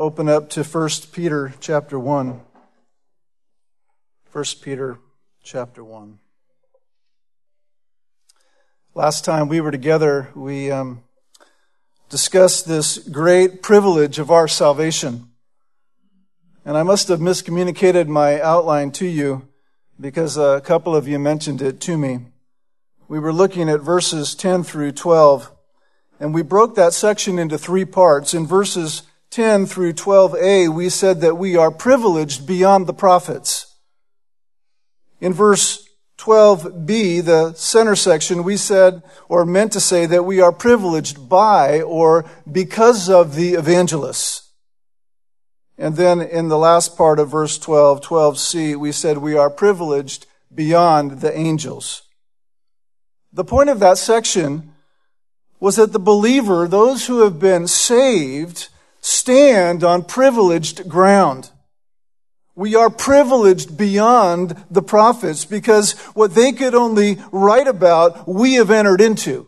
open up to 1 Peter chapter 1. 1 Peter chapter 1. Last time we were together, we discussed this great privilege of our salvation. And I must have miscommunicated my outline to you because a couple of you mentioned it to me. We were looking at verses 10 through 12, and we broke that section into three parts. In verses 10 through 12a, we said that we are privileged beyond the prophets. In verse 12b, the center section, we said, or meant to say, that we are privileged by or because of the evangelists. And then in the last part of verse 12, 12c, we said we are privileged beyond the angels. The point of that section was that the believer, those who have been saved, stand on privileged ground. We are privileged beyond the prophets because what they could only write about, we have entered into.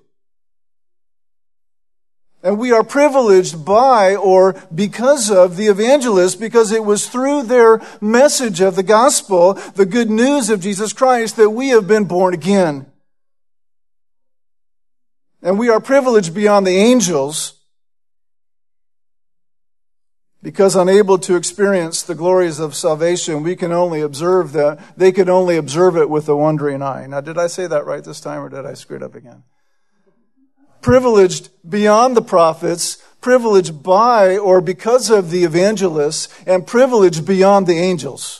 And we are privileged by or because of the evangelists, because it was through their message of the gospel, the good news of Jesus Christ, that we have been born again. And we are privileged beyond the angels because unable to experience the glories of salvation, we can only observe that. They could only observe it with a wondering eye. Now, did I say that right this time or did I screw it up again? Privileged beyond the prophets, privileged by or because of the evangelists, and privileged beyond the angels.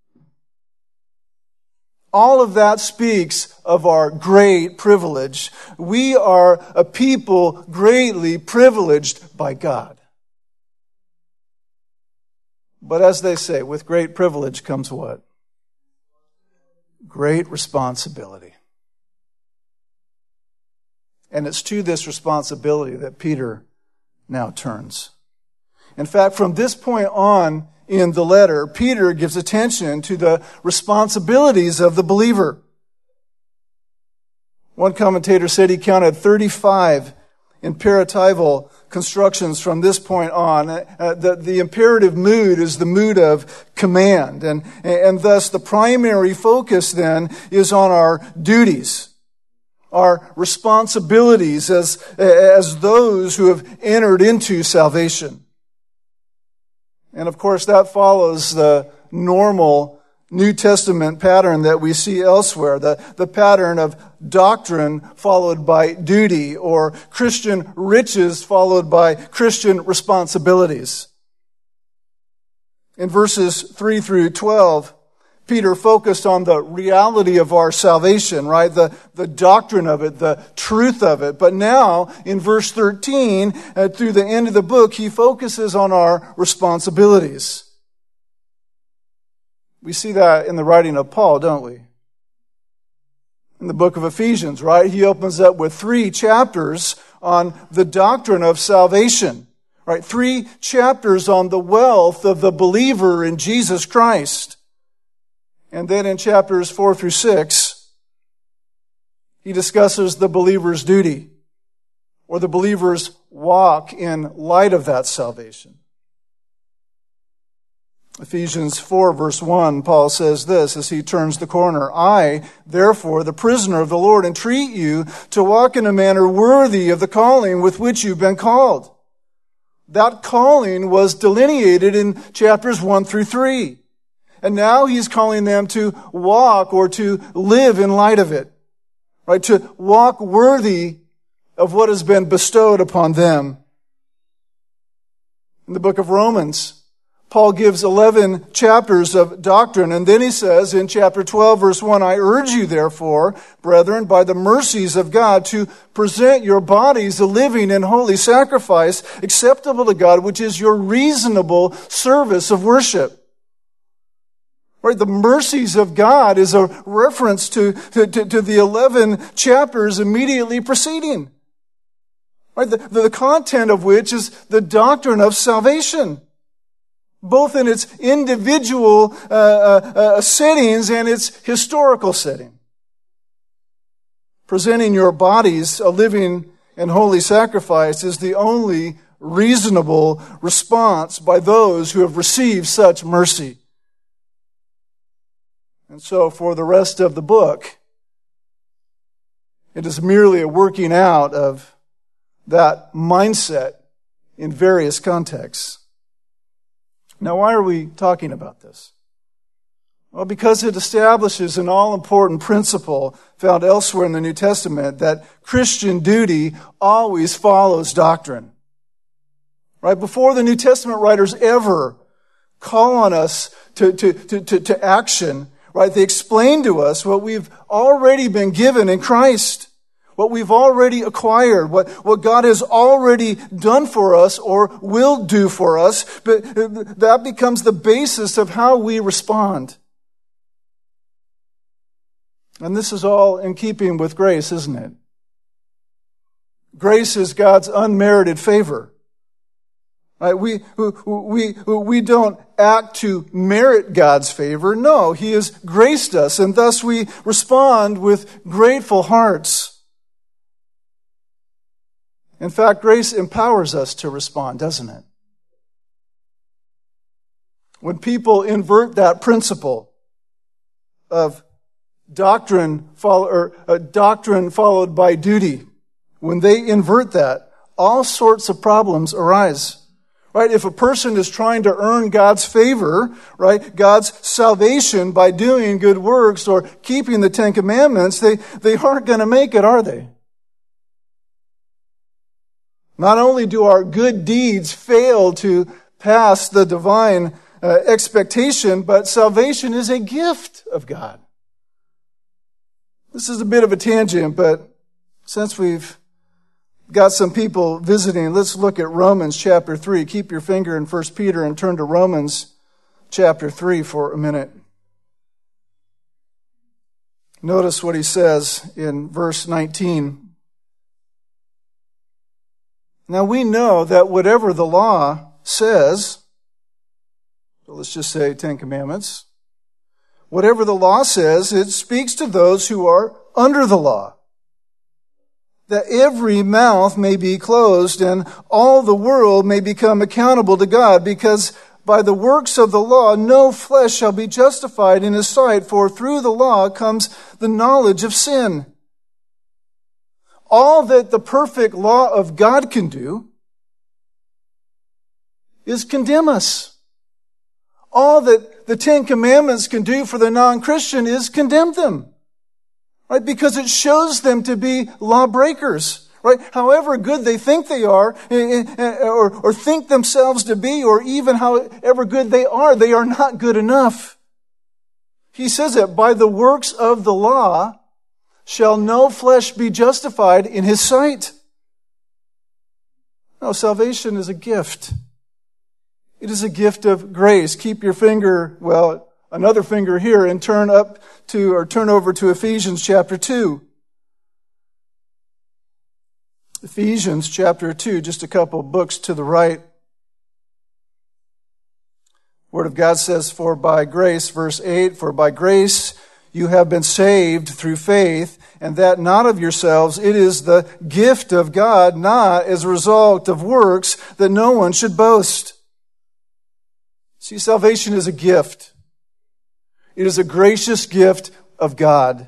All of that speaks of our great privilege. We are a people greatly privileged by God. But as they say, with great privilege comes what? Great responsibility. And it's to this responsibility that Peter now turns. In fact, from this point on in the letter, Peter gives attention to the responsibilities of the believer. One commentator said he counted 35 imperatival constructions from this point on. The imperative mood is the mood of command. And thus the primary focus then is on our duties, our responsibilities as those who have entered into salvation. And of course that follows the normal New Testament pattern that we see elsewhere, the pattern of doctrine followed by duty, or Christian riches followed by Christian responsibilities. In verses 3 through 12, Peter focused on the reality of our salvation, right? The doctrine of it, the truth of it. But now, in verse 13, through the end of the book, he focuses on our responsibilities. We see that in the writing of Paul, don't we? In the book of Ephesians, right? He opens up with 3 chapters on the doctrine of salvation, right? 3 chapters on the wealth of the believer in Jesus Christ. And then in chapters 4 through 6, he discusses the believer's duty, or the believer's walk in light of that salvation. Ephesians 4 verse 1, Paul says this as he turns the corner. I, therefore, the prisoner of the Lord, entreat you to walk in a manner worthy of the calling with which you've been called. That calling was delineated in chapters 1 through 3. And now he's calling them to walk or to live in light of it. Right? To walk worthy of what has been bestowed upon them. In the book of Romans, Paul gives 11 chapters of doctrine, and then he says in chapter 12, verse 1, I urge you, therefore, brethren, by the mercies of God, to present your bodies a living and holy sacrifice, acceptable to God, which is your reasonable service of worship. Right? The mercies of God is a reference to the 11 chapters immediately preceding. Right? The content of which is the doctrine of salvation, both in its individual settings and its historical setting. Presenting your bodies a living and holy sacrifice is the only reasonable response by those who have received such mercy. And so for the rest of the book, it is merely a working out of that mindset in various contexts. Now, why are we talking about this? Well, because it establishes an all-important principle found elsewhere in the New Testament that Christian duty always follows doctrine. Right? Before the New Testament writers ever call on us to action, right? They explain to us what we've already been given in Christ, what we've already acquired, what God has already done for us or will do for us. But that becomes the basis of how we respond. And this is all in keeping with grace, isn't it? Grace is God's unmerited favor. Right? We don't act to merit God's favor. No, He has graced us, and thus we respond with grateful hearts. In fact, grace empowers us to respond, doesn't it? When people invert that principle of doctrine followed by duty, when they invert that, all sorts of problems arise. Right? If a person is trying to earn God's favor, right, God's salvation by doing good works or keeping the Ten Commandments, they aren't going to make it, are they? Not only do our good deeds fail to pass the divine expectation, but salvation is a gift of God. This is a bit of a tangent, but since we've got some people visiting, let's look at Romans chapter 3. Keep your finger in 1 Peter and turn to Romans chapter 3 for a minute. Notice what he says in verse 19. Now we know that whatever the law says, so let's just say 10 Commandments, whatever the law says, it speaks to those who are under the law, that every mouth may be closed and all the world may become accountable to God, because by the works of the law no flesh shall be justified in His sight, for through the law comes the knowledge of sin. All that the perfect law of God can do is condemn us. All that the 10 Commandments can do for the non-Christian is condemn them. Right? Because it shows them to be lawbreakers. Right? However good they think they are, or think themselves to be, or even however good they are not good enough. He says that by the works of the law shall no flesh be justified in His sight. No, salvation is a gift. It is a gift of grace. Keep your finger, another finger here, and turn over to Ephesians chapter 2. Ephesians chapter 2, just a couple books to the right. Word of God says, for by grace, verse 8, for by grace you have been saved through faith, and that not of yourselves, it is the gift of God, not as a result of works, that no one should boast. See, salvation is a gift. It is a gracious gift of God.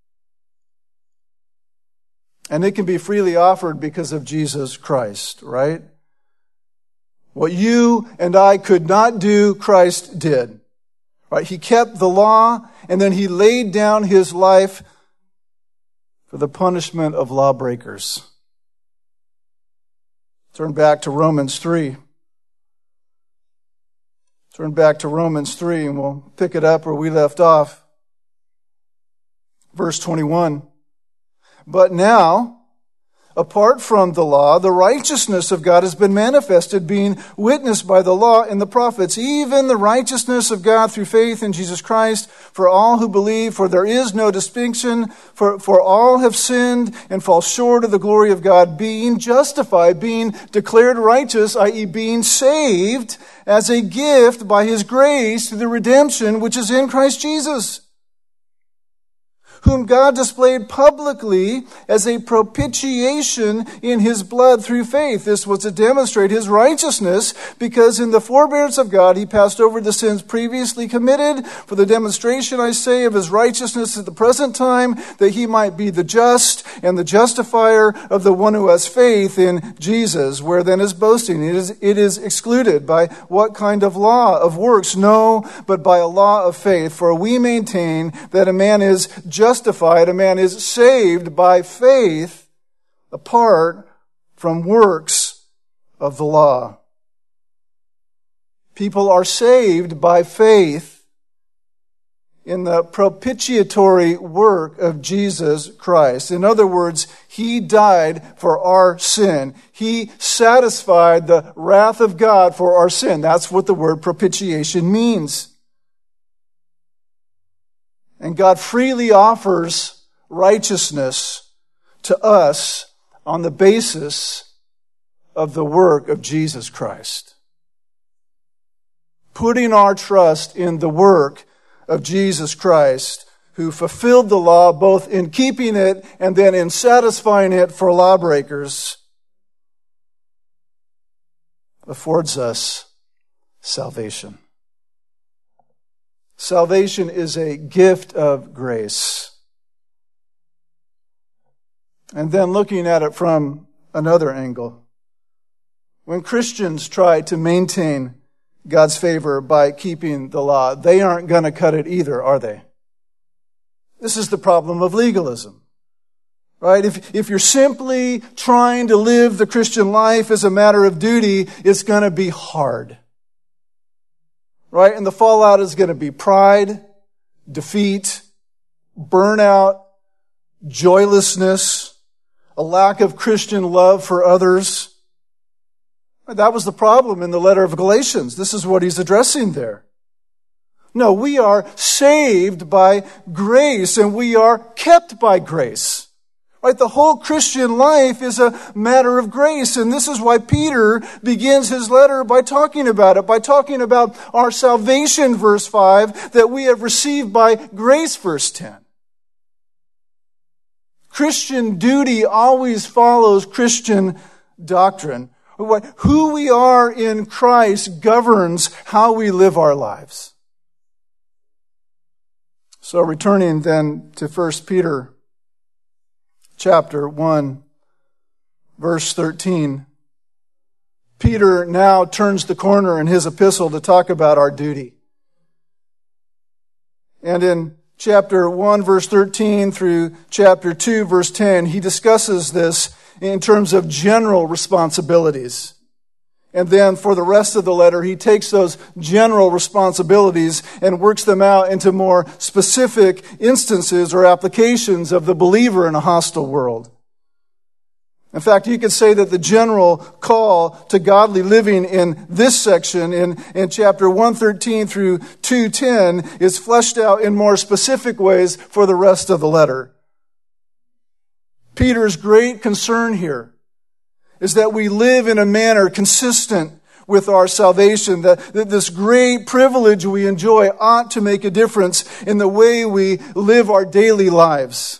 And it can be freely offered because of Jesus Christ, right? What you and I could not do, Christ did. Right? He kept the law, and then He laid down His life for the punishment of lawbreakers. Turn back to Romans 3. Turn back to Romans 3 and we'll pick it up where we left off. Verse 21. But now, apart from the law, the righteousness of God has been manifested, being witnessed by the law and the prophets, even the righteousness of God through faith in Jesus Christ for all who believe, for there is no distinction, for all have sinned and fall short of the glory of God, being justified, being declared righteous, i.e. being saved as a gift by His grace through the redemption which is in Christ Jesus, whom God displayed publicly as a propitiation in his blood through faith. This was to demonstrate his righteousness, because in the forbearance of God he passed over the sins previously committed, for the demonstration, I say, of his righteousness at the present time, that he might be the just and the justifier of the one who has faith in Jesus. Where then is boasting? It is excluded. By what kind of law? Of works? No, but by a law of faith. For we maintain that a man is justified, a man is saved by faith apart from works of the law. People are saved by faith in the propitiatory work of Jesus Christ. In other words, he died for our sin. He satisfied the wrath of God for our sin. That's what the word propitiation means. And God freely offers righteousness to us on the basis of the work of Jesus Christ. Putting our trust in the work of Jesus Christ, who fulfilled the law both in keeping it and then in satisfying it for lawbreakers, affords us salvation. Salvation is a gift of grace. And then looking at it from another angle, when Christians try to maintain God's favor by keeping the law, they aren't going to cut it either, are they? This is the problem of legalism, right? If you're simply trying to live the Christian life as a matter of duty, it's going to be hard, right? And the fallout is going to be pride, defeat, burnout, joylessness, a lack of Christian love for others. That was the problem in the letter of Galatians. This is what he's addressing there. No, we are saved by grace and we are kept by grace. Right? The whole Christian life is a matter of grace, and this is why Peter begins his letter by talking about it, by talking about our salvation, verse 5, that we have received by grace, verse 10. Christian duty always follows Christian doctrine. Who we are in Christ governs how we live our lives. So returning then to 1 Peter chapter 1, verse 13, Peter now turns the corner in his epistle to talk about our duty. And in chapter 1, verse 13 through chapter 2, verse 10, he discusses this in terms of general responsibilities. And then for the rest of the letter, he takes those general responsibilities and works them out into more specific instances or applications of the believer in a hostile world. In fact, you could say that the general call to godly living in this section, in chapter 113 through 210, is fleshed out in more specific ways for the rest of the letter. Peter's great concern here is that we live in a manner consistent with our salvation, that this great privilege we enjoy ought to make a difference in the way we live our daily lives.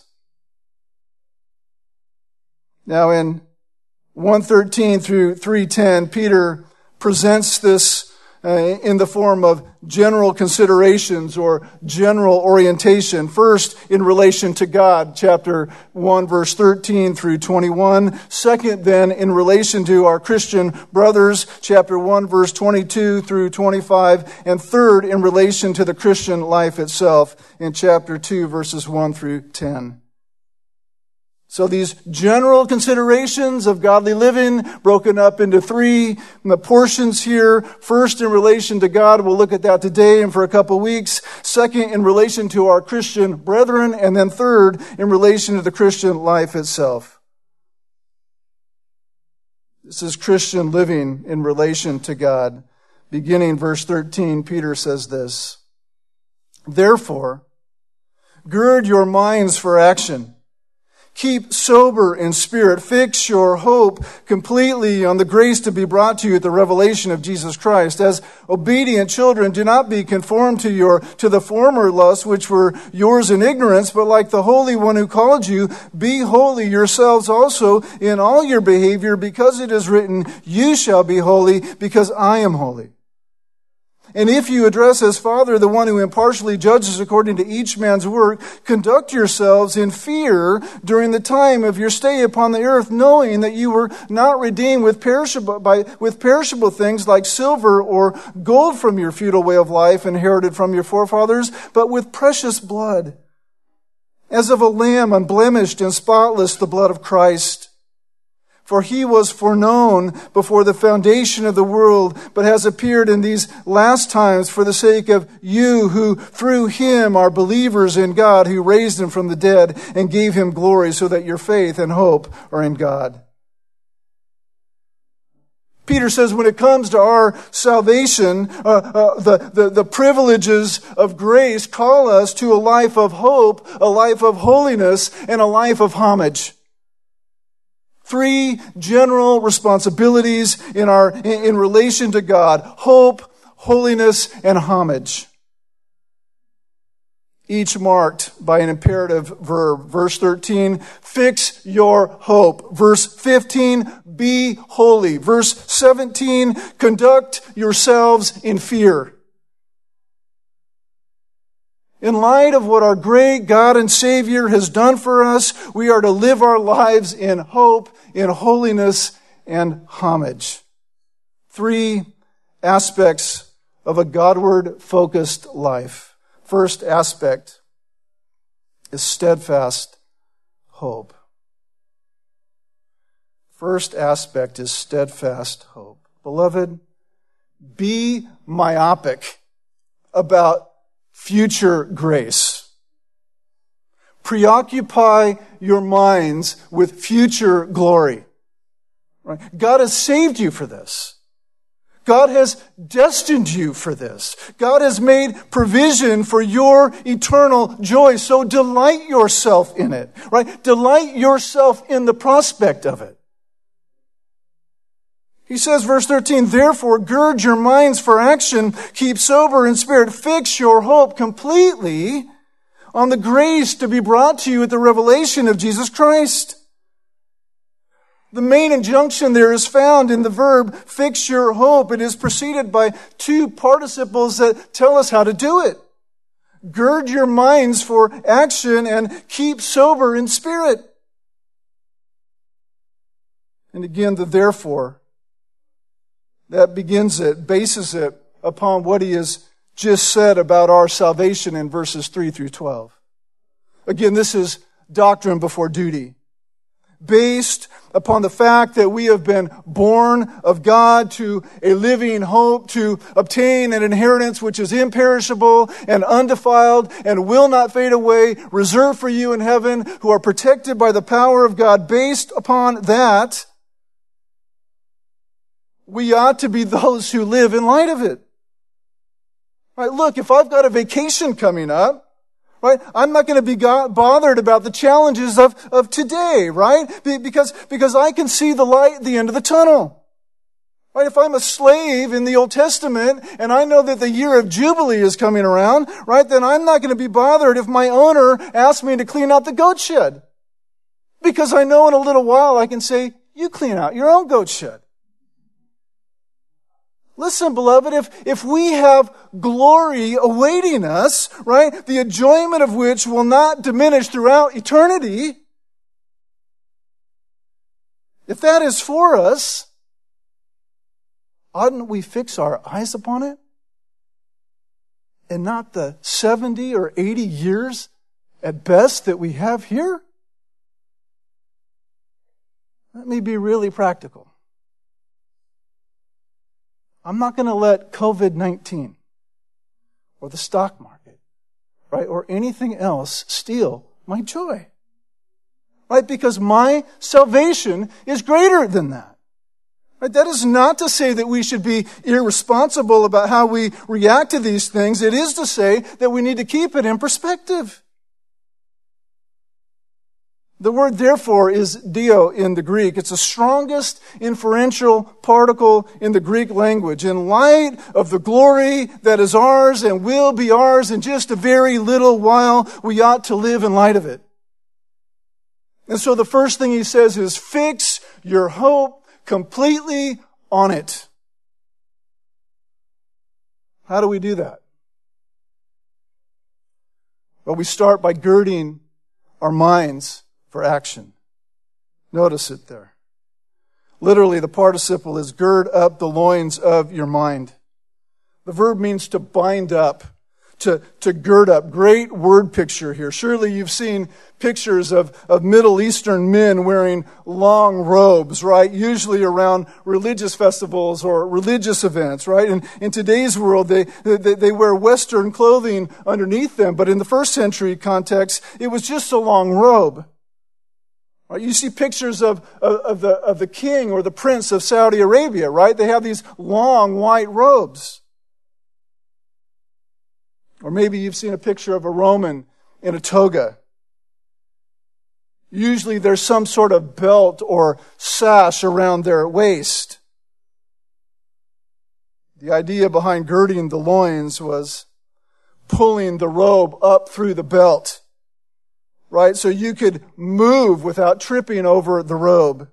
Now in 113 through 310, Peter presents this in the form of general considerations or general orientation. First, in relation to God, chapter 1, verse 13 through 21. Second, then, in relation to our Christian brothers, chapter 1, verse 22 through 25. And third, in relation to the Christian life itself, in chapter 2, verses 1 through 10. So these general considerations of godly living broken up into three portions here. First, in relation to God, we'll look at that today and for a couple weeks. Second, in relation to our Christian brethren. And then third, in relation to the Christian life itself. This is Christian living in relation to God. Beginning verse 13, Peter says this: Therefore, gird your minds for action. Keep sober in spirit. Fix your hope completely on the grace to be brought to you at the revelation of Jesus Christ. As obedient children, do not be conformed to the former lusts which were yours in ignorance, but like the Holy One who called you, be holy yourselves also in all your behavior, because it is written, you shall be holy, because I am holy. And if you address as Father the one who impartially judges according to each man's work, conduct yourselves in fear during the time of your stay upon the earth, knowing that you were not redeemed with perishable things like silver or gold from your futile way of life inherited from your forefathers, but with precious blood, as of a lamb unblemished and spotless, the blood of Christ. For he was foreknown before the foundation of the world, but has appeared in these last times for the sake of you who through him are believers in God, who raised him from the dead and gave him glory, so that your faith and hope are in God. Peter says when it comes to our salvation, the privileges of grace call us to a life of hope, a life of holiness, and a life of homage. 3 general responsibilities in relation to God: hope, holiness, and homage. Each marked by an imperative verb. Verse 13, fix your hope. Verse 15, be holy. Verse 17, conduct yourselves in fear. In light of what our great God and Savior has done for us, we are to live our lives in hope, in holiness, and homage. 3 aspects of a Godward-focused life. First aspect is steadfast hope. First aspect is steadfast hope. Beloved, be myopic about future grace. Preoccupy your minds with future glory. Right? God has saved you for this. God has destined you for this. God has made provision for your eternal joy. So delight yourself in it. Right? Delight yourself in the prospect of it. He says, verse 13, therefore gird your minds for action, keep sober in spirit, fix your hope completely on the grace to be brought to you at the revelation of Jesus Christ. The main injunction there is found in the verb, fix your hope. It is preceded by 2 participles that tell us how to do it. Gird your minds for action and keep sober in spirit. And again, the therefore, that begins it, bases it upon what he has just said about our salvation in verses 3 through 12. Again, this is doctrine before duty, based upon the fact that we have been born of God to a living hope, to obtain an inheritance which is imperishable and undefiled and will not fade away, reserved for you in heaven, who are protected by the power of God. Based upon that, we ought to be those who live in light of it. Right? Look, if I've got a vacation coming up, right, I'm not going to be bothered about the challenges of today, right? Because I can see the light at the end of the tunnel. Right? If I'm a slave in the Old Testament and I know that the year of Jubilee is coming around, right, then I'm not going to be bothered if my owner asks me to clean out the goat shed. Because I know in a little while I can say, you clean out your own goat shed. Listen, beloved, if we have glory awaiting us, right, the enjoyment of which will not diminish throughout eternity, if that is for us, oughtn't we fix our eyes upon it? And not the 70 or 80 years at best that we have here? Let me be really practical. I'm not going to let COVID-19 or the stock market, right, or anything else steal my joy. Right? Because my salvation is greater than that. Right? That is not to say that we should be irresponsible about how we react to these things. It is to say that we need to keep it in perspective. The word therefore is dio in the Greek. It's the strongest inferential particle in the Greek language. In light of the glory that is ours and will be ours in just a very little while, we ought to live in light of it. And so the first thing he says is fix your hope completely on it. How do we do that? Well, we start by girding our minds for action. Notice it there. Literally, the participle is gird up the loins of your mind. The verb means to bind up, to gird up. Great word picture here. Surely you've seen pictures of Middle Eastern men wearing long robes, right? Usually around religious festivals or religious events, right? And in today's world, they wear Western clothing underneath them. But in the first century context, it was just a long robe. Right? You see pictures of the king or the prince of Saudi Arabia, right? They have these long white robes. Or maybe you've seen a picture of a Roman in a toga. Usually there's some sort of belt or sash around their waist. The idea behind girding the loins was pulling the robe up through the belt, right? So you could move without tripping over the robe.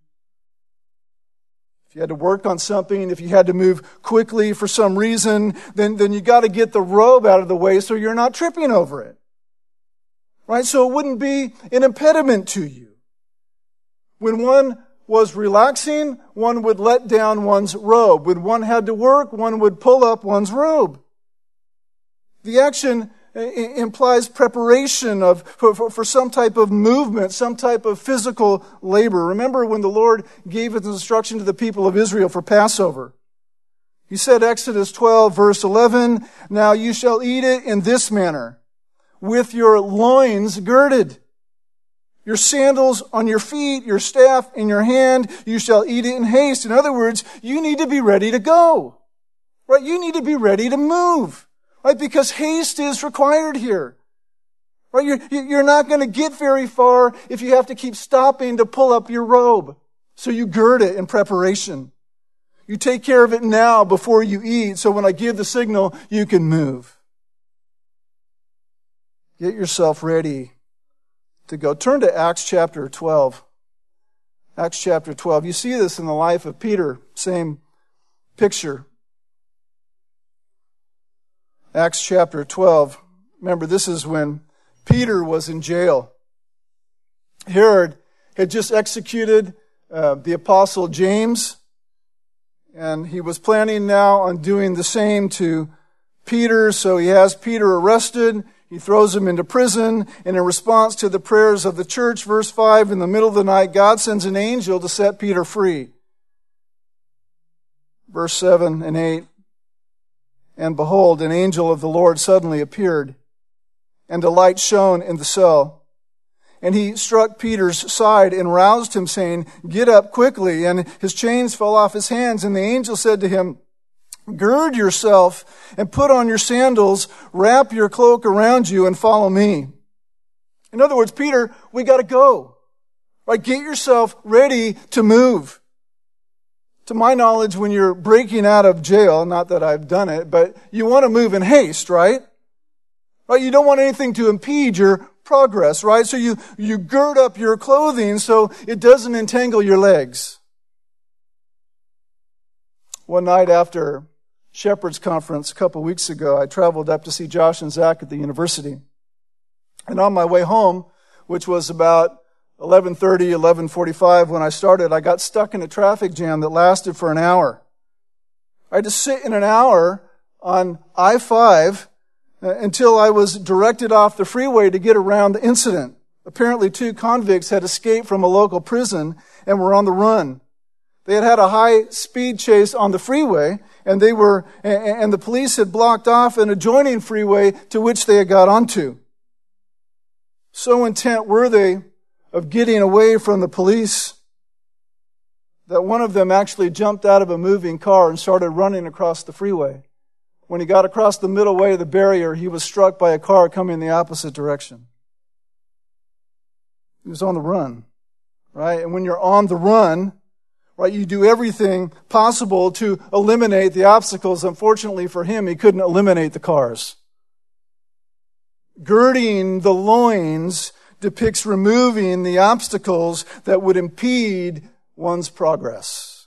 If you had to work on something, if you had to move quickly for some reason, then you got to get the robe out of the way so you're not tripping over it. Right? So it wouldn't be an impediment to you. When one was relaxing, one would let down one's robe. When one had to work, one would pull up one's robe. The action implies preparation for some type of movement, some type of physical labor. Remember when the Lord gave his instruction to the people of Israel for Passover. He said, Exodus 12, verse 11, "Now you shall eat it in this manner, with your loins girded, your sandals on your feet, your staff in your hand, you shall eat it in haste." In other words, you need to be ready to go. Right? You need to be ready to move. Right? Because haste is required here. Right? You're not going to get very far if you have to keep stopping to pull up your robe. So you gird it in preparation. You take care of it now before you eat, so when I give the signal, you can move. Get yourself ready to go. Turn to Acts chapter 12. Acts chapter 12. You see this in the life of Peter. Same picture. Acts chapter 12. Remember, this is when Peter was in jail. Herod had just executed the apostle James, and he was planning now on doing the same to Peter. So he has Peter arrested. He throws him into prison. And in response to the prayers of the church, verse 5, in the middle of the night, God sends an angel to set Peter free. Verse 7 and 8. And behold, an angel of the Lord suddenly appeared, and a light shone in the cell. And he struck Peter's side and roused him, saying, "Get up quickly." And his chains fell off his hands. And the angel said to him, "Gird yourself and put on your sandals, wrap your cloak around you, and follow me." In other words, Peter, we got to go. Right? Get yourself ready to move. To my knowledge, when you're breaking out of jail, not that I've done it, but you want to move in haste, right? Right? You don't want anything to impede your progress, right? So you gird up your clothing so it doesn't entangle your legs. One night after Shepherd's Conference a couple weeks ago, I traveled up to see Josh and Zach at the university. And on my way home, which was about 11:30, 11:45 when I started, I got stuck in a traffic jam that lasted for an hour. I had to sit in an hour on I-5 until I was directed off the freeway to get around the incident. Apparently 2 convicts had escaped from a local prison and were on the run. They had had a high-speed chase on the freeway, and the police had blocked off an adjoining freeway to which they had got onto. So intent were they of getting away from the police that one of them actually jumped out of a moving car and started running across the freeway. When he got across the middle way of the barrier, he was struck by a car coming in the opposite direction. He was on the run, right? And when you're on the run, right, you do everything possible to eliminate the obstacles. Unfortunately for him, he couldn't eliminate the cars. Girding the loins depicts removing the obstacles that would impede one's progress.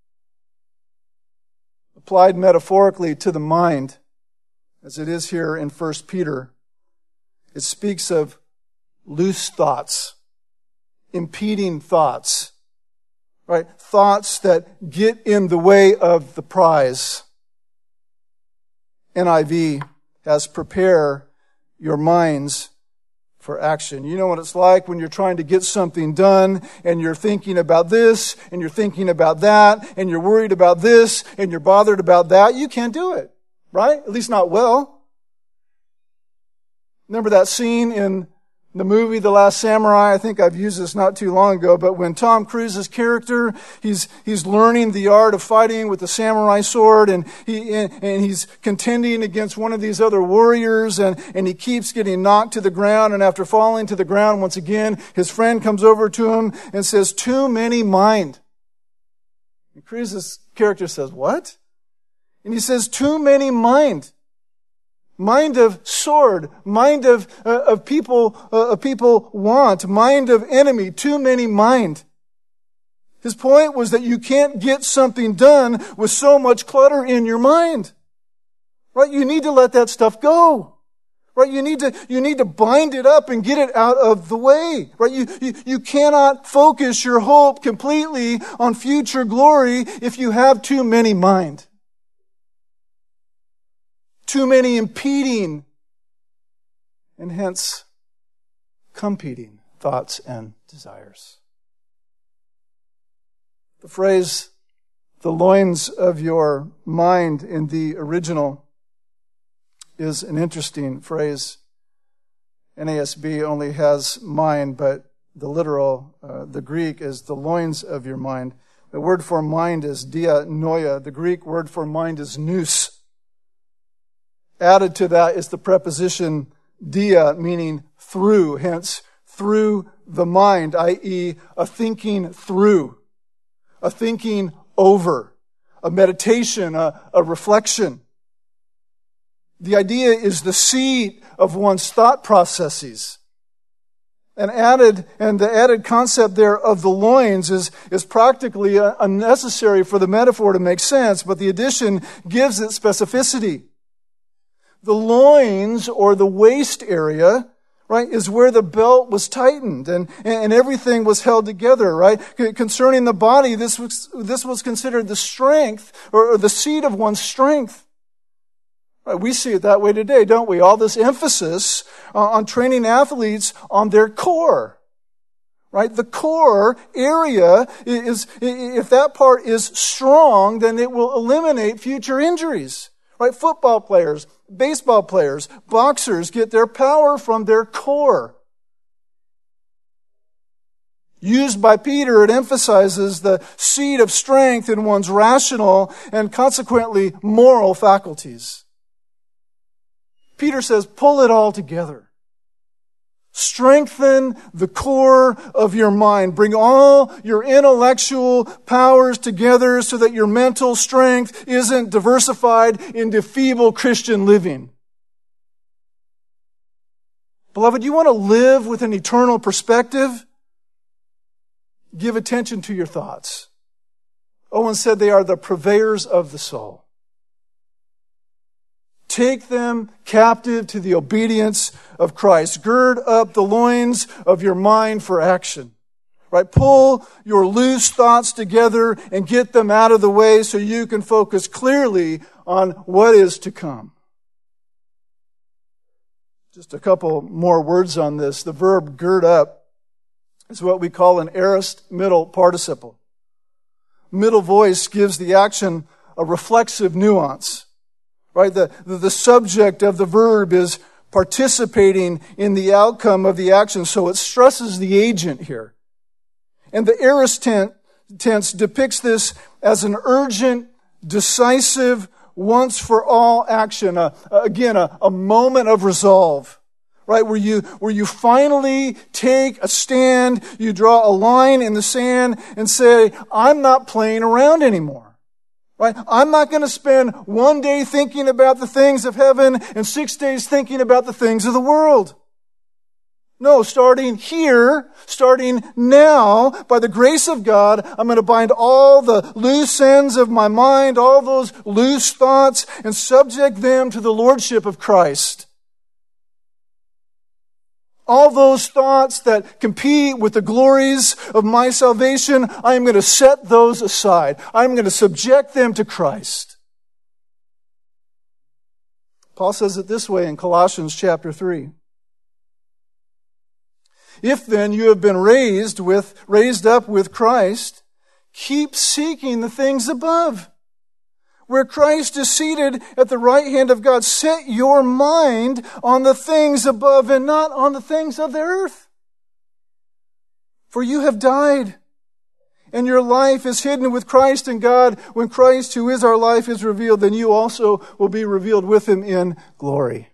Applied metaphorically to the mind, as it is here in 1 Peter, it speaks of loose thoughts, impeding thoughts, right? Thoughts that get in the way of the prize. NIV has prepare your minds for action. You know what it's like when you're trying to get something done and you're thinking about this and you're thinking about that and you're worried about this and you're bothered about that. You can't do it, right? At least not well. Remember that scene in the movie The Last Samurai? I think I've used this not too long ago, but when Tom Cruise's character, he's learning the art of fighting with the samurai sword, and he's contending against one of these other warriors, and he keeps getting knocked to the ground, and after falling to the ground once again, his friend comes over to him and says, "Too many mind." And Cruise's character says, "What?" And he says, "Too many mind. Mind of sword, mind of people want, mind of enemy, too many mind." His point was that you can't get something done with so much clutter in your mind. Right? You need to let that stuff go. Right? You need to bind it up and get it out of the way. Right? You cannot focus your hope completely on future glory if you have too many mind. Too many impeding and hence competing thoughts and desires. The phrase, "the loins of your mind," in the original is an interesting phrase. NASB only has mind, but the literal, the Greek, is "the loins of your mind." The word for mind is dianoia. The Greek word for mind is nous. Added to that is the preposition dia, meaning through, hence through the mind, i.e. a thinking through, a thinking over, a meditation, a reflection. The idea is the seat of one's thought processes. And the added concept there of the loins is practically unnecessary for the metaphor to make sense, but the addition gives it specificity. The loins, or the waist area, right, is where the belt was tightened and everything was held together, right? Concerning the body, this was considered the strength or the seat of one's strength. Right, we see it that way today, don't we? All this emphasis on training athletes on their core. Right? The core area is, if that part is strong, then it will eliminate future injuries. Right? Football players, baseball players, boxers get their power from their core. Used by Peter, it emphasizes the seat of strength in one's rational and consequently moral faculties. Peter says, pull it all together. Strengthen the core of your mind. Bring all your intellectual powers together so that your mental strength isn't diversified into feeble Christian living. Beloved, you want to live with an eternal perspective? Give attention to your thoughts. Owen said they are the purveyors of the soul. Take them captive to the obedience of Christ. Gird up the loins of your mind for action. Right? Pull your loose thoughts together and get them out of the way so you can focus clearly on what is to come. Just a couple more words on this. The verb gird up is what we call an aorist middle participle. Middle voice gives the action a reflexive nuance. Right? The subject of the verb is participating in the outcome of the action, so it stresses the agent here. And the aorist tense depicts this as an urgent, decisive, once-for-all action. A moment of resolve. right? Where you finally take a stand, you draw a line in the sand and say, I'm not playing around anymore, right? I'm not going to spend one day thinking about the things of heaven and 6 days thinking about the things of the world. No, starting here, starting now, by the grace of God, I'm going to bind all the loose ends of my mind, all those loose thoughts, and subject them to the lordship of Christ. All those thoughts that compete with the glories of my salvation, I am going to set those aside. I'm going to subject them to Christ. Paul says it this way in Colossians chapter 3. If then you have been raised up with Christ, keep seeking the things above, where Christ is seated at the right hand of God. Set your mind on the things above and not on the things of the earth. For you have died, and your life is hidden with Christ in God. When Christ, who is our life, is revealed, then you also will be revealed with Him in glory.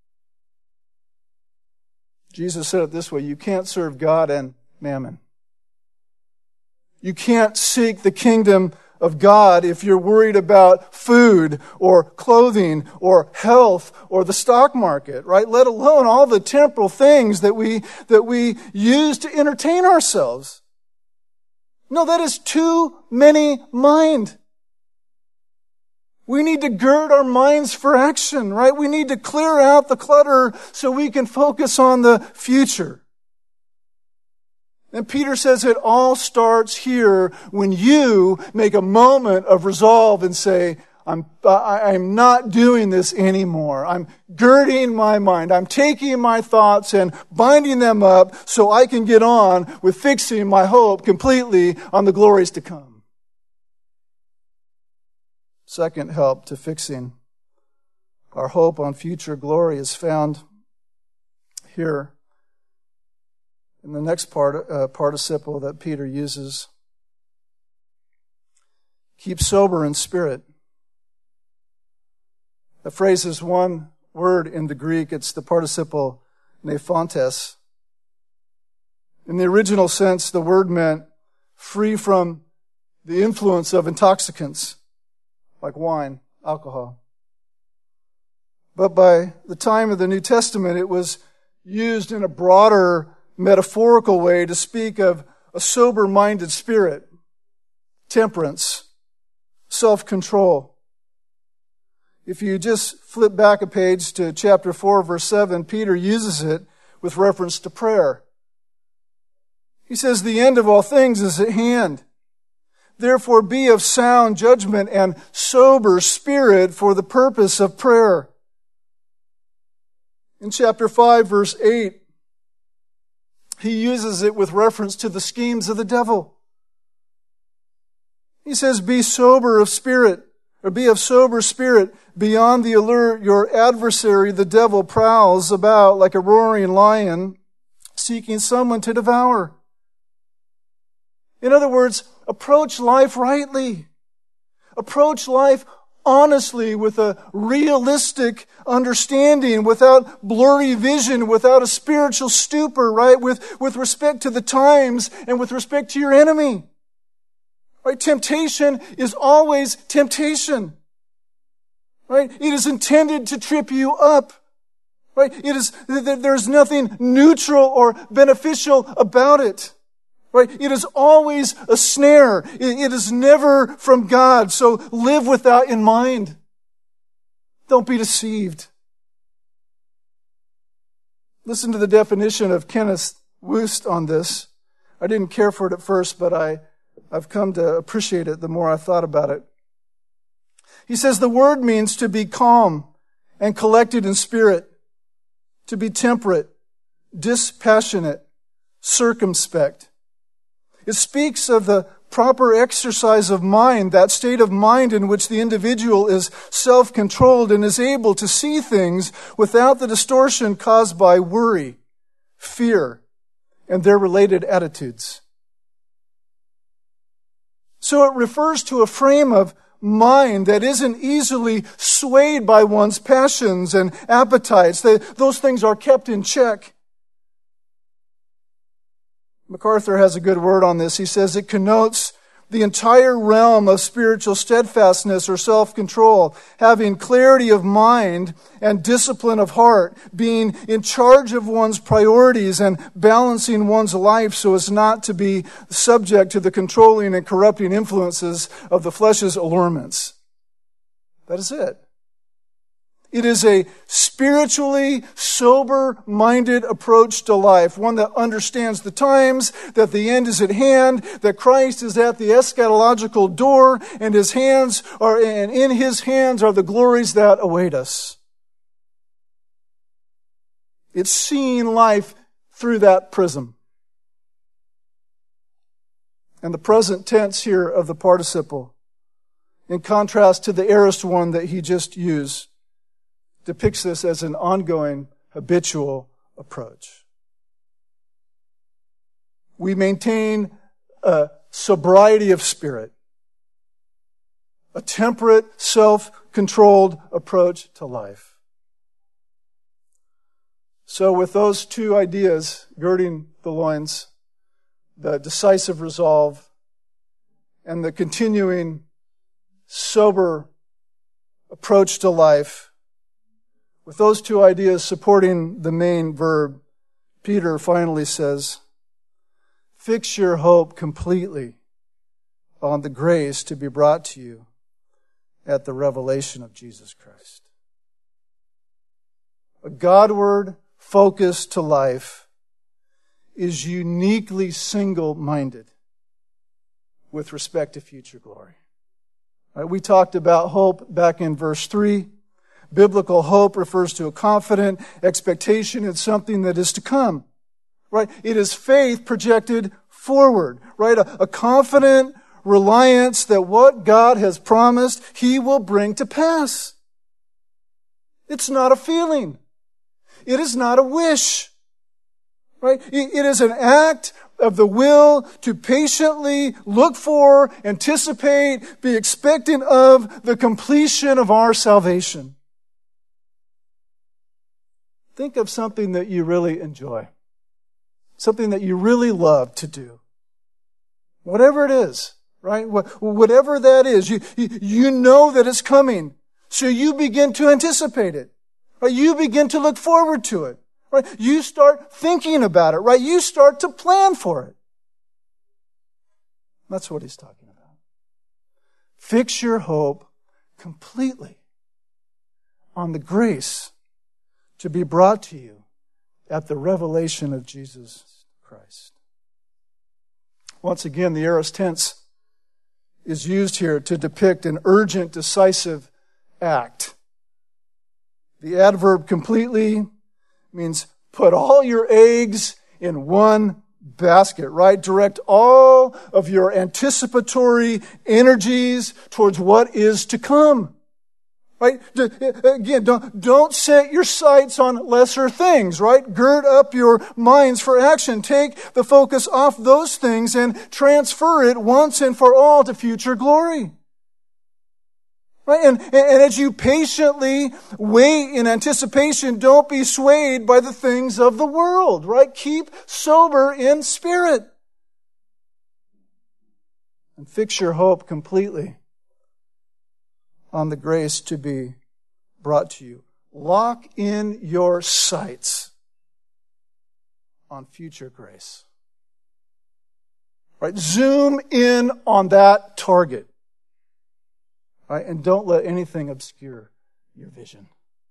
Jesus said it this way, you can't serve God and mammon. You can't seek the kingdom of God if you're worried about food or clothing or health or the stock market, right? Let alone all the temporal things that we use to entertain ourselves. No, that is too many mind. We need to gird our minds for action, right? We need to clear out the clutter so we can focus on the future. And Peter says it all starts here when you make a moment of resolve and say, I'm not doing this anymore. I'm girding my mind. I'm taking my thoughts and binding them up so I can get on with fixing my hope completely on the glories to come. Second help to fixing our hope on future glory is found here in the next participle that Peter uses. Keep sober in spirit. That phrase is one word in the Greek. It's the participle nephantes. In the original sense, the word meant free from the influence of intoxicants, like wine, alcohol. But by the time of the New Testament, it was used in a broader metaphorical way to speak of a sober-minded spirit, temperance, self-control. If you just flip back a page to chapter 4, verse 7, Peter uses it with reference to prayer. He says, the end of all things is at hand. Therefore be of sound judgment and sober spirit for the purpose of prayer. In chapter 5, verse 8, he uses it with reference to the schemes of the devil. He says, be sober of spirit, or be of sober spirit. Beyond the allure, your adversary, the devil, prowls about like a roaring lion, seeking someone to devour. In other words, approach life rightly. Approach life honestly with a realistic understanding, without blurry vision, without a spiritual stupor, right? With respect to the times and with respect to your enemy. Right? Temptation is always temptation. Right? It is intended to trip you up. Right? There's nothing neutral or beneficial about it. Right? It is always a snare. It is never from God. So live with that in mind. Don't be deceived. Listen to the definition of Kenneth Wust on this. I didn't care for it at first, but I've come to appreciate it the more I thought about it. He says the word means to be calm and collected in spirit, to be temperate, dispassionate, circumspect. It speaks of the proper exercise of mind, that state of mind in which the individual is self-controlled and is able to see things without the distortion caused by worry, fear, and their related attitudes. So it refers to a frame of mind that isn't easily swayed by one's passions and appetites. Those things are kept in check. MacArthur has a good word on this. He says it connotes the entire realm of spiritual steadfastness or self-control, having clarity of mind and discipline of heart, being in charge of one's priorities and balancing one's life so as not to be subject to the controlling and corrupting influences of the flesh's allurements. That is it. It is a spiritually sober-minded approach to life, one that understands the times, that the end is at hand, that Christ is at the eschatological door, and in His hands are the glories that await us. It's seeing life through that prism. And the present tense here of the participle, in contrast to the aorist one that he just used, depicts this as an ongoing, habitual approach. We maintain a sobriety of spirit, a temperate, self-controlled approach to life. So with those two ideas girding the loins, the decisive resolve and the continuing sober approach to life, with those two ideas supporting the main verb, Peter finally says, fix your hope completely on the grace to be brought to you at the revelation of Jesus Christ. A Godward focus to life is uniquely single-minded with respect to future glory. Right, we talked about hope back in verse 3. Biblical hope refers to a confident expectation in something that is to come. Right? It is faith projected forward. Right? A confident reliance that what God has promised, He will bring to pass. It's not a feeling. It is not a wish. Right? It is an act of the will to patiently look for, anticipate, be expectant of the completion of our salvation. Think of something that you really enjoy. Something that you really love to do. Whatever it is, right? Whatever that is, you know that it's coming. So you begin to anticipate it. Right? You begin to look forward to it. Right? You start thinking about it. Right? You start to plan for it. That's what he's talking about. Fix your hope completely on the grace to be brought to you at the revelation of Jesus Christ. Once again, the aorist tense is used here to depict an urgent, decisive act. The adverb completely means put all your eggs in one basket, right? Direct all of your anticipatory energies towards what is to come. Right? Again, don't set your sights on lesser things, right? Gird up your minds for action. Take the focus off those things and transfer it once and for all to future glory. Right? And as you patiently wait in anticipation, don't be swayed by the things of the world, right? Keep sober in spirit. And fix your hope completely on the grace to be brought to you. Lock in your sights on future grace. Right? Zoom in on that target. Right? And don't let anything obscure your vision.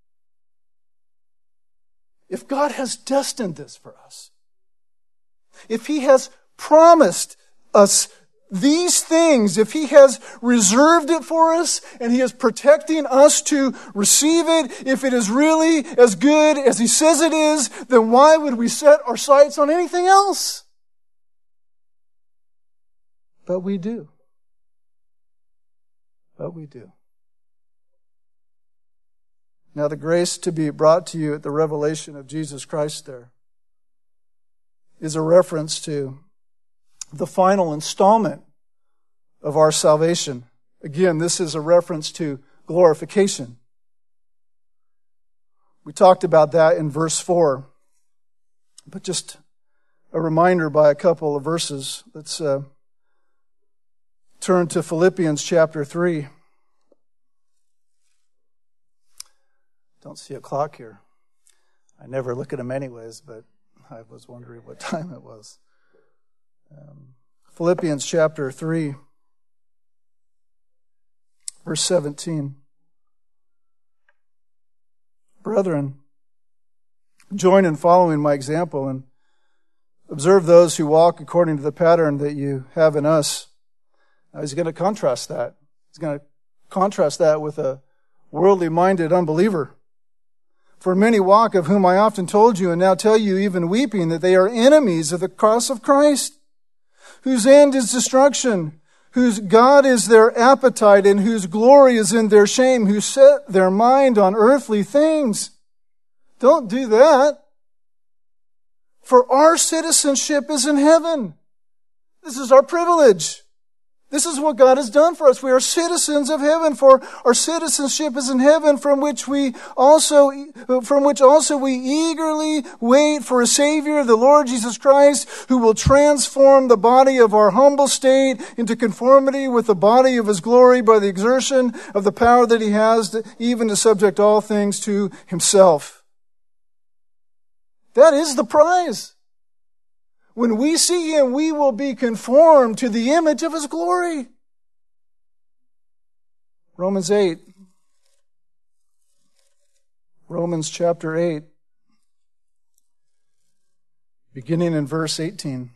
If God has destined this for us, if He has promised us these things, if He has reserved it for us and He is protecting us to receive it, if it is really as good as He says it is, then why would we set our sights on anything else? But we do. But we do. Now, the grace to be brought to you at the revelation of Jesus Christ there is a reference to the final installment of our salvation Again, this is a reference to glorification. We talked about that in verse 4. But just a reminder by a couple of verses. Let's turn to Philippians chapter 3. Don't see a clock here. I never look at them anyways, but I was wondering what time it was. Philippians chapter 3, verse 17. Brethren, join in following my example and observe those who walk according to the pattern that you have in us. Now he's going to contrast that. He's going to contrast that with a worldly-minded unbeliever. For many walk, of whom I often told you and now tell you even weeping, that they are enemies of the cross of Christ, whose end is destruction, whose God is their appetite, and whose glory is in their shame, who set their mind on earthly things. Don't do that. For our citizenship is in heaven. This is our privilege. This is what God has done for us. We are citizens of heaven, for our citizenship is in heaven, from which also we eagerly wait for a Savior, the Lord Jesus Christ, who will transform the body of our humble state into conformity with the body of His glory by the exertion of the power that He has even to subject all things to Himself. That is the prize. When we see Him, we will be conformed to the image of His glory. Romans 8. Romans chapter 8. Beginning in verse 18.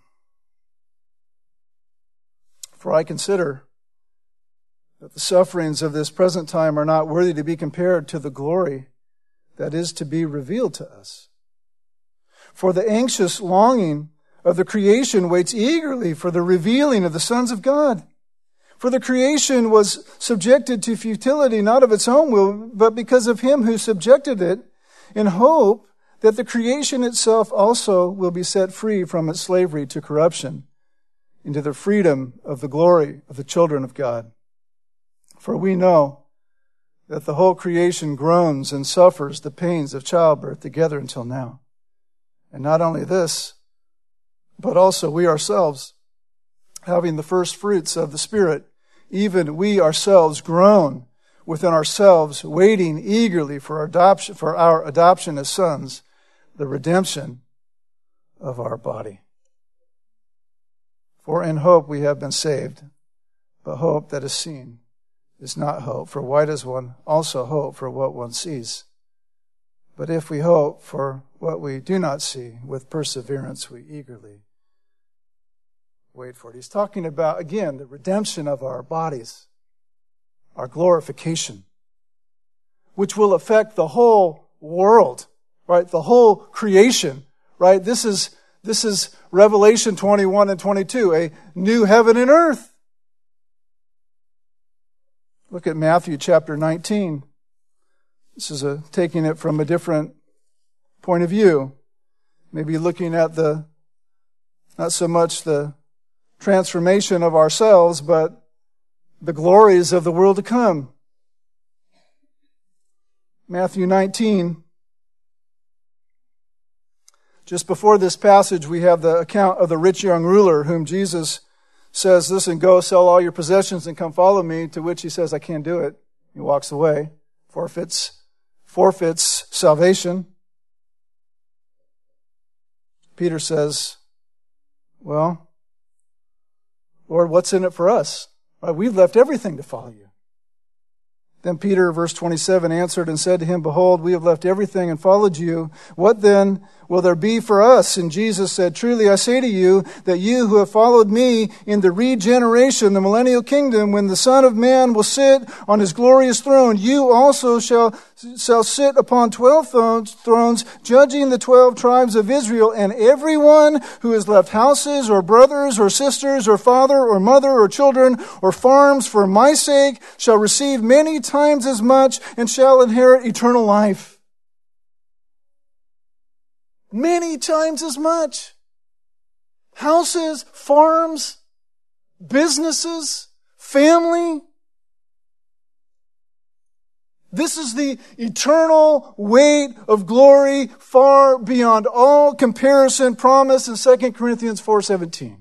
For I consider that the sufferings of this present time are not worthy to be compared to the glory that is to be revealed to us. For the anxious longing of the creation waits eagerly for the revealing of the sons of God. For the creation was subjected to futility, not of its own will, but because of Him who subjected it, in hope that the creation itself also will be set free from its slavery to corruption, into the freedom of the glory of the children of God. For we know that the whole creation groans and suffers the pains of childbirth together until now. And not only this, but also we ourselves, having the first fruits of the Spirit, even we ourselves groan within ourselves, waiting eagerly for our adoption as sons, the redemption of our body. For in hope we have been saved, but hope that is seen is not hope. For why does one also hope for what one sees? But if we hope for what we do not see, with perseverance we eagerly wait for it. He's talking about, again, the redemption of our bodies, our glorification, which will affect the whole world, right? The whole creation, right? This is Revelation 21 and 22, a new heaven and earth. Look at Matthew chapter 19. This is taking it from a different point of view. Maybe looking at not so much the transformation of ourselves, but the glories of the world to come. Matthew 19. Just before this passage, we have the account of the rich young ruler whom Jesus says, listen, go sell all your possessions and come follow me, to which he says, I can't do it. He walks away, forfeits salvation. Peter says, well, Lord, what's in it for us? Right, we've left everything to follow you. Then Peter, verse 27, answered and said to him, behold, we have left everything and followed you. What then will there be for us? And Jesus said, truly I say to you that you who have followed me in the regeneration, the millennial kingdom, when the Son of Man will sit on his glorious throne, you also shall sit upon 12 thrones, judging the 12 tribes of Israel. And everyone who has left houses or brothers or sisters or father or mother or children or farms for my sake shall receive many times as much and shall inherit eternal life. Many times as much. Houses, farms, businesses, family, This is the eternal weight of glory far beyond all comparison promised in 2 Corinthians 4:17.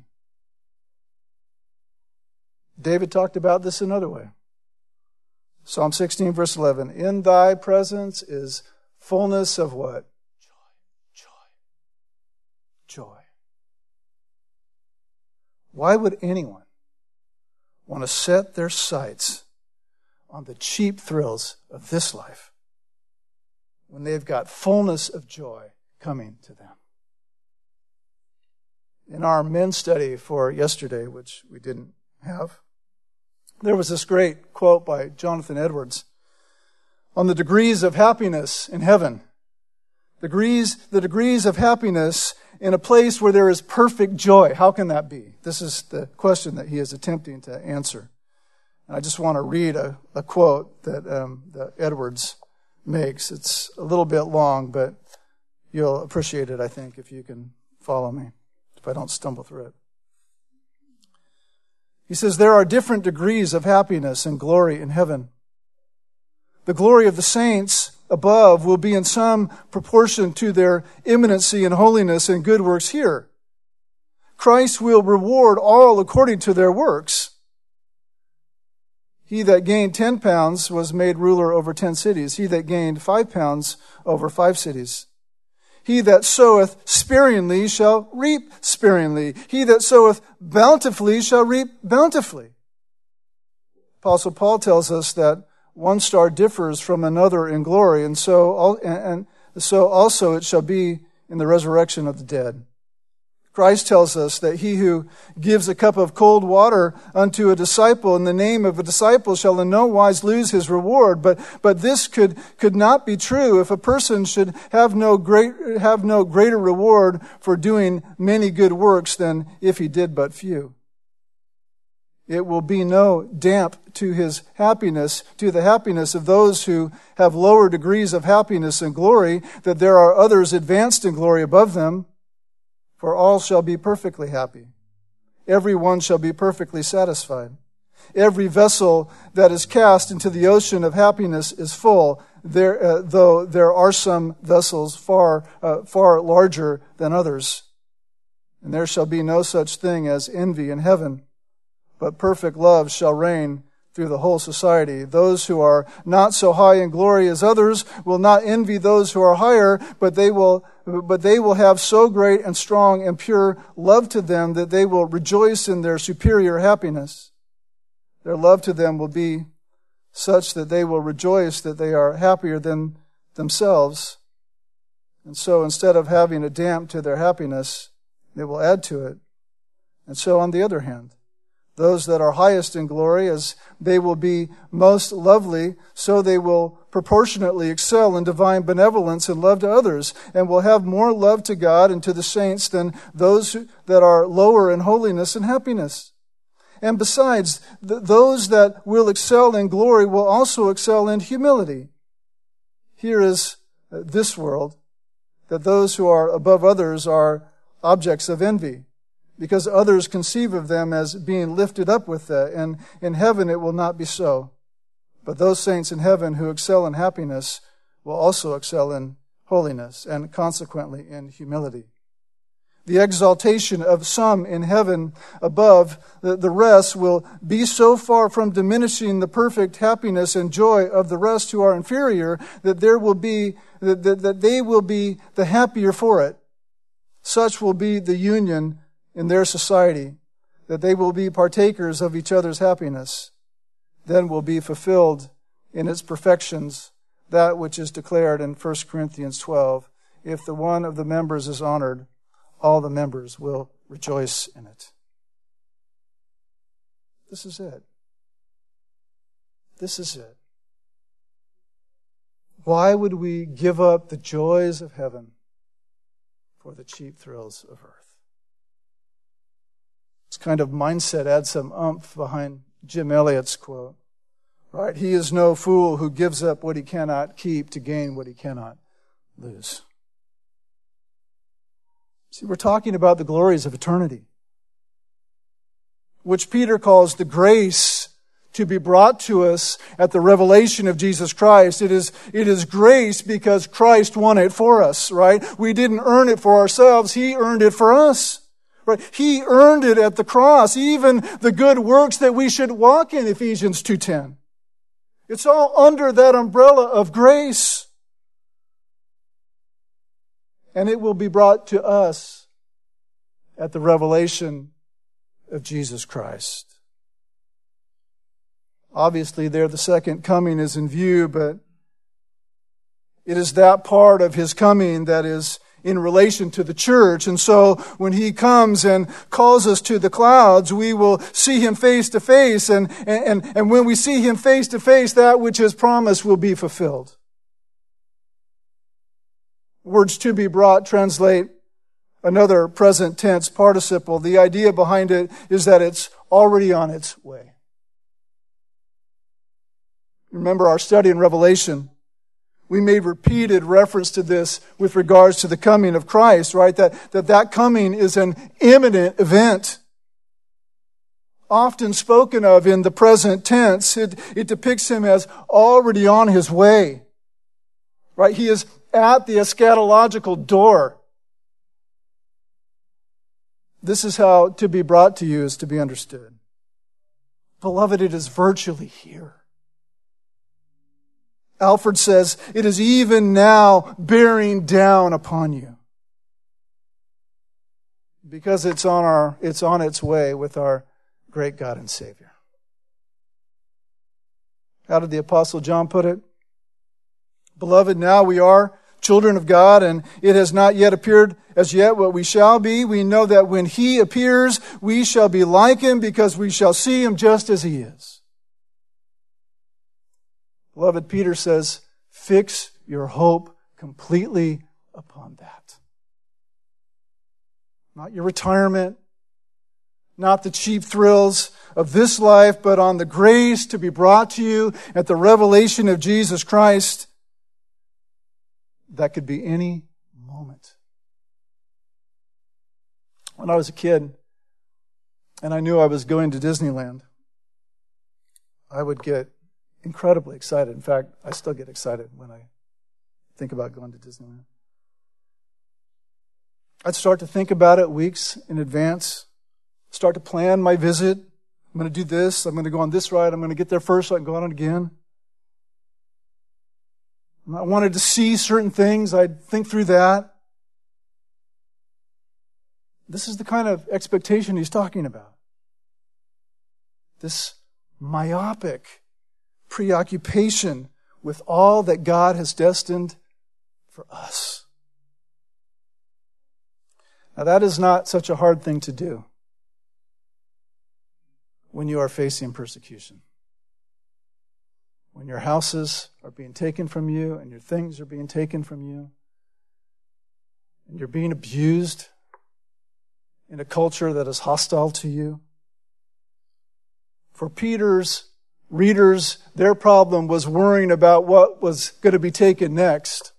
David talked about this another way. Psalm 16, verse 11. In thy presence is fullness of what? Joy. Why would anyone want to set their sights on the cheap thrills of this life when they've got fullness of joy coming to them? In our men's study for yesterday, which we didn't have, there was this great quote by Jonathan Edwards on the degrees of happiness in heaven. The degrees of happiness in a place where there is perfect joy. How can that be? This is the question that he is attempting to answer. And I just want to read a quote that Edwards makes. It's a little bit long, but you'll appreciate it, I think, if you can follow me, if I don't stumble through it. He says, there are different degrees of happiness and glory in heaven. The glory of the saints above will be in some proportion to their imminency and holiness and good works here. Christ will reward all according to their works. He that gained 10 pounds was made ruler over 10 cities. He that gained 5 pounds over 5 cities. He that soweth sparingly shall reap sparingly. He that soweth bountifully shall reap bountifully. Apostle Paul tells us that one star differs from another in glory, and so also it shall be in the resurrection of the dead. Christ tells us that he who gives a cup of cold water unto a disciple in the name of a disciple shall in no wise lose his reward. But this could not be true if a person should have no greater reward for doing many good works than if he did but few. It will be no damp to his happiness, to the happiness of those who have lower degrees of happiness and glory, that there are others advanced in glory above them. For all shall be perfectly happy. Every one shall be perfectly satisfied. Every vessel that is cast into the ocean of happiness is full, though there are some vessels far larger than others. And there shall be no such thing as envy in heaven, but perfect love shall reign through the whole society. Those who are not so high in glory as others will not envy those who are higher, but they will have so great and strong and pure love to them that they will rejoice in their superior happiness. Their love to them will be such that they will rejoice that they are happier than themselves. And so instead of having a damp to their happiness, they will add to it. And so on the other hand, those that are highest in glory, as they will be most lovely, so they will proportionately excel in divine benevolence and love to others, and will have more love to God and to the saints than those that are lower in holiness and happiness. And besides, those that will excel in glory will also excel in humility. Here is this world, that those who are above others are objects of envy, because others conceive of them as being lifted up with that. And in heaven it will not be so. But those saints in heaven who excel in happiness will also excel in holiness and consequently in humility. The exaltation of some in heaven above the rest will be so far from diminishing the perfect happiness and joy of the rest who are inferior that they will be the happier for it. Such will be the union in their society, that they will be partakers of each other's happiness. Then will be fulfilled in its perfections that which is declared in 1 Corinthians 12. If the one of the members is honored, all the members will rejoice in it. This is it. This is it. Why would we give up the joys of heaven for the cheap thrills of earth? This kind of mindset adds some oomph behind Jim Elliot's quote. Right? He is no fool who gives up what he cannot keep to gain what he cannot lose. See, we're talking about the glories of eternity, which Peter calls the grace to be brought to us at the revelation of Jesus Christ. It is grace because Christ won it for us, right? We didn't earn it for ourselves. He earned it for us, right? He earned it at the cross, even the good works that we should walk in, Ephesians 2:10. It's all under that umbrella of grace. And it will be brought to us at the revelation of Jesus Christ. Obviously, there the second coming is in view, but it is that part of His coming that is in relation to the church. And so when He comes and calls us to the clouds, we will see Him face to face. And when we see Him face to face, that which His promise will be fulfilled. Words to be brought translate another present tense participle. The idea behind it is that it's already on its way. Remember our study in Revelation. We made repeated reference to this with regards to the coming of Christ, right? That coming is an imminent event. Often spoken of in the present tense, it depicts Him as already on His way. Right? He is at the eschatological door. This is how to be brought to you is to be understood. Beloved, it is virtually here. Alfred says, it is even now bearing down upon you. Because it's on its way with our great God and Savior. How did the Apostle John put it? Beloved, now we are children of God, and it has not yet appeared as yet what we shall be. We know that when He appears, we shall be like Him because we shall see Him just as He is. Beloved, Peter says, fix your hope completely upon that. Not your retirement, not the cheap thrills of this life, but on the grace to be brought to you at the revelation of Jesus Christ. That could be any moment. When I was a kid, and I knew I was going to Disneyland, I would get incredibly excited. In fact, I still get excited when I think about going to Disneyland. I'd start to think about it weeks in advance, start to plan my visit. I'm going to do this. I'm going to go on this ride. I'm going to get there first so I can go on it again. I wanted to see certain things. I'd think through that. This is the kind of expectation he's talking about. This myopic preoccupation with all that God has destined for us. Now that is not such a hard thing to do when you are facing persecution. When your houses are being taken from you and your things are being taken from you and you're being abused in a culture that is hostile to you. For Peter's readers, their problem was worrying about what was going to be taken next.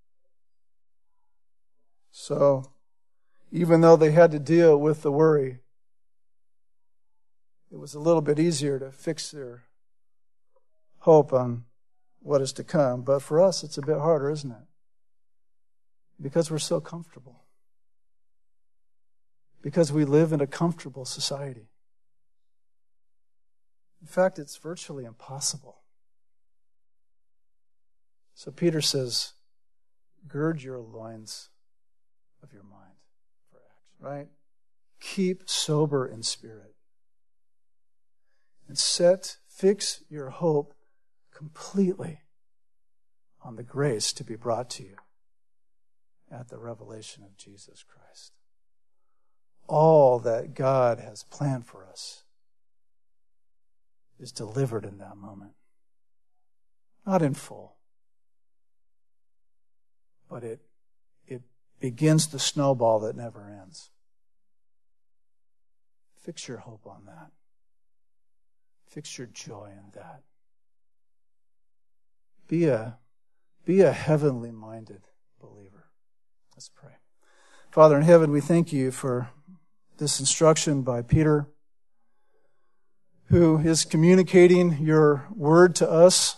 So, even though they had to deal with the worry, it was a little bit easier to fix their hope on what is to come. But for us, it's a bit harder, isn't it? Because we're so comfortable. Because we live in a comfortable society. In fact, it's virtually impossible. So Peter says, gird your loins of your mind for action, right? Keep sober in spirit. And fix your hope completely on the grace to be brought to you at the revelation of Jesus Christ. All that God has planned for us is delivered in that moment. Not in full, but it begins the snowball that never ends. Fix your hope on that. Fix your joy in that. Be a heavenly minded believer. Let's pray. Father in heaven, we thank you for this instruction by Peter, who is communicating your word to us,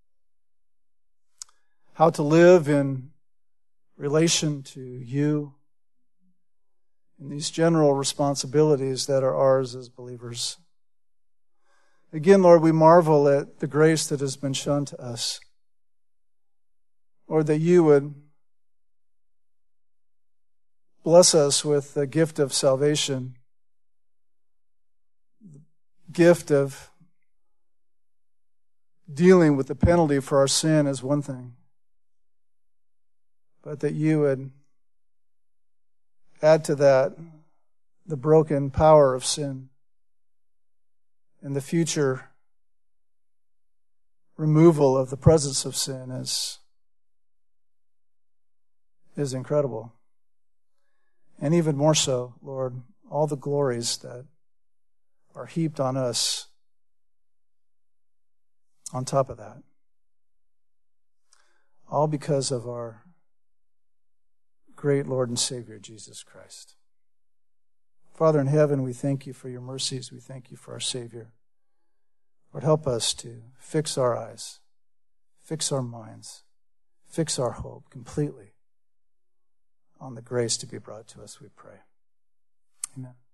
how to live in relation to you, and these general responsibilities that are ours as believers. Again, Lord, we marvel at the grace that has been shown to us. Lord, that you would bless us with the gift of salvation, the gift of dealing with the penalty for our sin is one thing, but that you would add to that the broken power of sin and the future removal of the presence of sin is incredible. And even more so, Lord, all the glories that are heaped on us on top of that. All because of our great Lord and Savior, Jesus Christ. Father in heaven, we thank you for your mercies. We thank you for our Savior. Lord, help us to fix our eyes, fix our minds, fix our hope completely on the grace to be brought to us, we pray. Amen.